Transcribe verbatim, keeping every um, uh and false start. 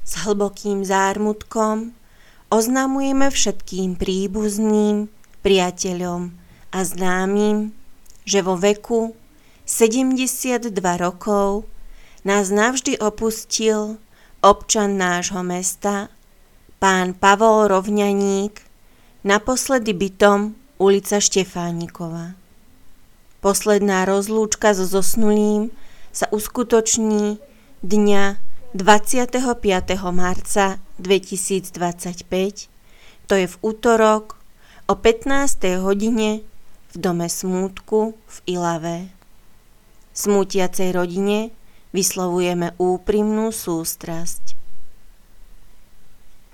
S hlbokým zármutkom oznamujeme všetkým príbuzným, priateľom a známym, že vo veku sedemdesiatdva rokov nás navždy opustil občan nášho mesta, pán Pavol Rovňaník, naposledy bytom ulica Štefánikova. Posledná rozlúčka so zosnulým sa uskutoční dňa dvadsiateho piateho marca dvetisícdvadsaťpäť, to je v utorok o pätnástej hodine v dome smútku v Ilave. Smútiacej rodine vyslovujeme úprimnú sústrasť.